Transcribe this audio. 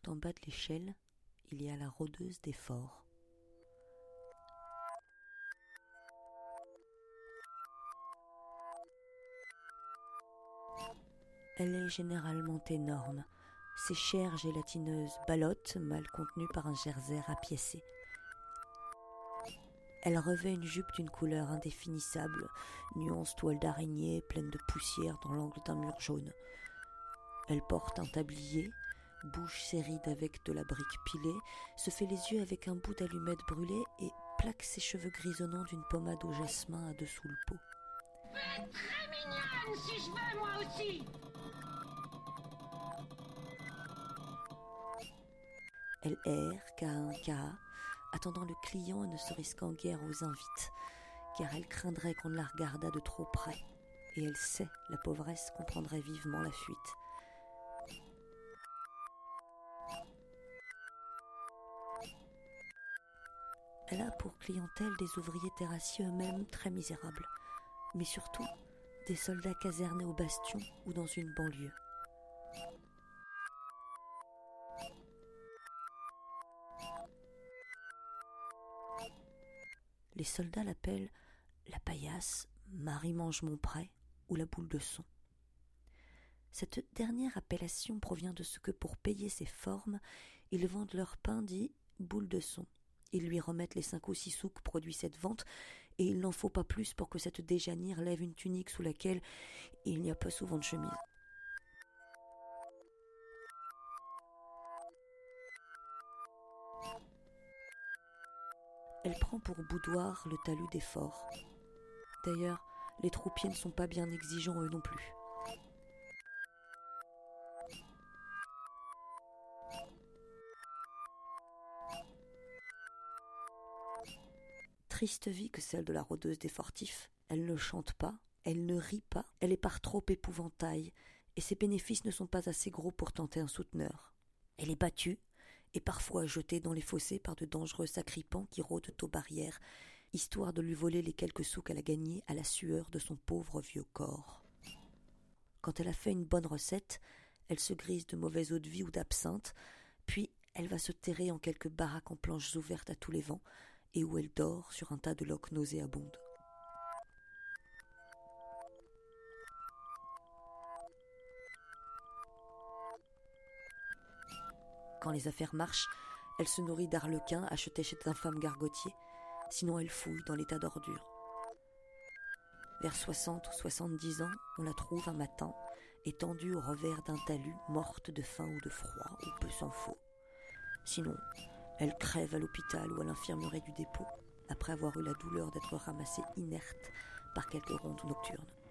tout en bas de l'échelle, il y a la rôdeuse des forts. Elle est généralement énorme, ses chairs gélatineuses ballottent, mal contenues par un jersey rapiécé. Elle revêt une jupe d'une couleur indéfinissable, nuance toile d'araignée pleine de poussière dans l'angle d'un mur jaune. Elle porte un tablier, bouge ses rides avec de la brique pilée, se fait les yeux avec un bout d'allumette brûlée et plaque ses cheveux grisonnants d'une pommade au jasmin à dessous le pot. Faites très mignonne si je veux moi aussi. Elle erre, cas un cas, attendant le client et ne se risquant guère aux invites, car elle craindrait qu'on ne la regardât de trop près, et elle sait, la pauvresse, qu'on prendrait vivement la fuite. Elle a pour clientèle des ouvriers terrassiers eux-mêmes très misérables, mais surtout des soldats casernés au bastion ou dans une banlieue. Les soldats l'appellent la paillasse, Marie-Mange-Montpré ou la boule de son. Cette dernière appellation provient de ce que, pour payer ses formes, ils vendent leur pain dit boule de son. Ils lui remettent les 5 ou 6 sous que produit cette vente, et il n'en faut pas plus pour que cette déjanire lève une tunique sous laquelle il n'y a pas souvent de chemise. Elle prend pour boudoir le talus des forts. D'ailleurs, les troupiers ne sont pas bien exigeants eux non plus. Triste vie que celle de la rôdeuse des fortifs. Elle ne chante pas, elle ne rit pas, elle est par trop épouvantail, et ses bénéfices ne sont pas assez gros pour tenter un souteneur. Elle est battue, et parfois jetée dans les fossés par de dangereux sacripants qui rôdent aux barrières, histoire de lui voler les quelques sous qu'elle a gagnés à la sueur de son pauvre vieux corps. Quand elle a fait une bonne recette, elle se grise de mauvaise eau-de-vie ou d'absinthe, puis elle va se terrer en quelques baraques en planches ouvertes à tous les vents, et où elle dort sur un tas de loques nauséabondes. Quand les affaires marchent, elle se nourrit d'arlequins achetés chez d'infâmes gargotiers, sinon elle fouille dans les tas d'ordures. Vers 60 ou 70 ans, on la trouve un matin, étendue au revers d'un talus, morte de faim ou de froid, ou peu s'en faut. Sinon, elle crève à l'hôpital ou à l'infirmerie du dépôt, après avoir eu la douleur d'être ramassée inerte par quelques rondes nocturnes.